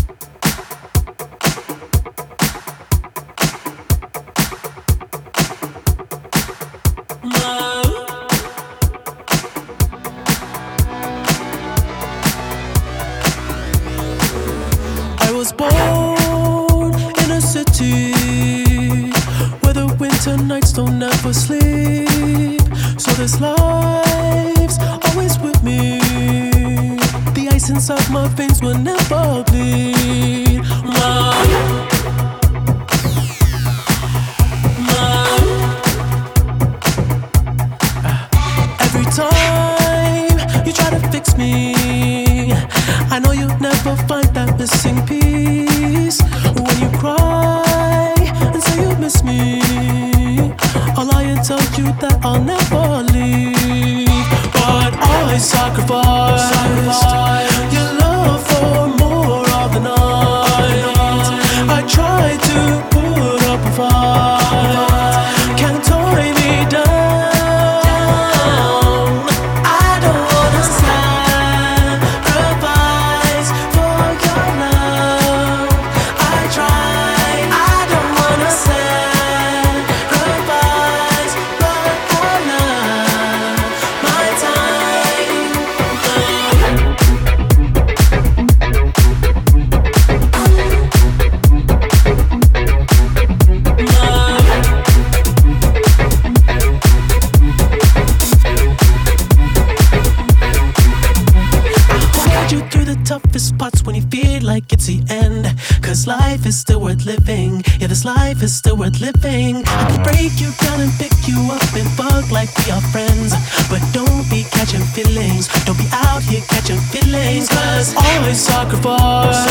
I was born in a city where the winter nights don't ever sleep. So this life's always with me. The ice inside my veins will never bleed. Every time you try to fix me, I know you'll never find that missing piece. When you cry and say you miss me, I'll lie and tell you that I'll never leave. But I sacrificed your love for more of the night. I tried to put up a fight, can't tie me down. I don't wanna sacrifice for your love. I tried. I don't wanna sacrifice, but I love my time. Hold you through the toughest parts when you feel like it's the end. Cause life is still worth living. Yeah, this life is still worth living. I can break you down and pick you up and fuck like we are friends. But don't be catching feelings. Don't be out here catching feelings. Cause always sacrifice